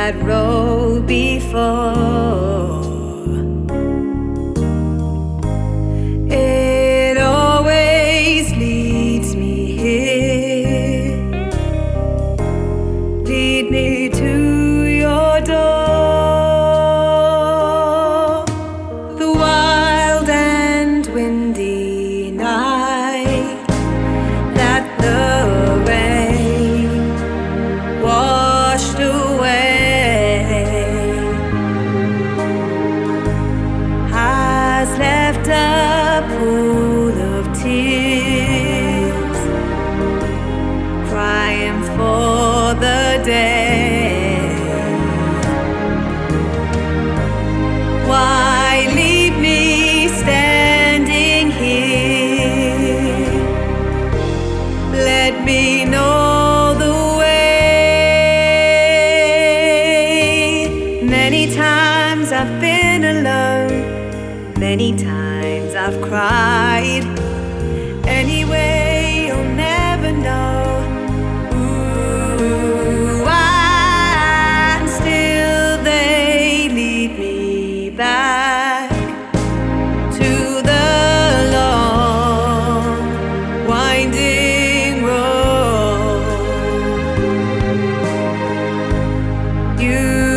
that road before. It always leads me here. Lead me to your door. The wild and windy night that the rain washed away has left a pool of tears, crying for the day. Why leave me standing here? Let me know the way. Many times I've been alone, many times I've cried. Anyway, you'll never know. Ooh, and still they lead me back to the long, winding road. You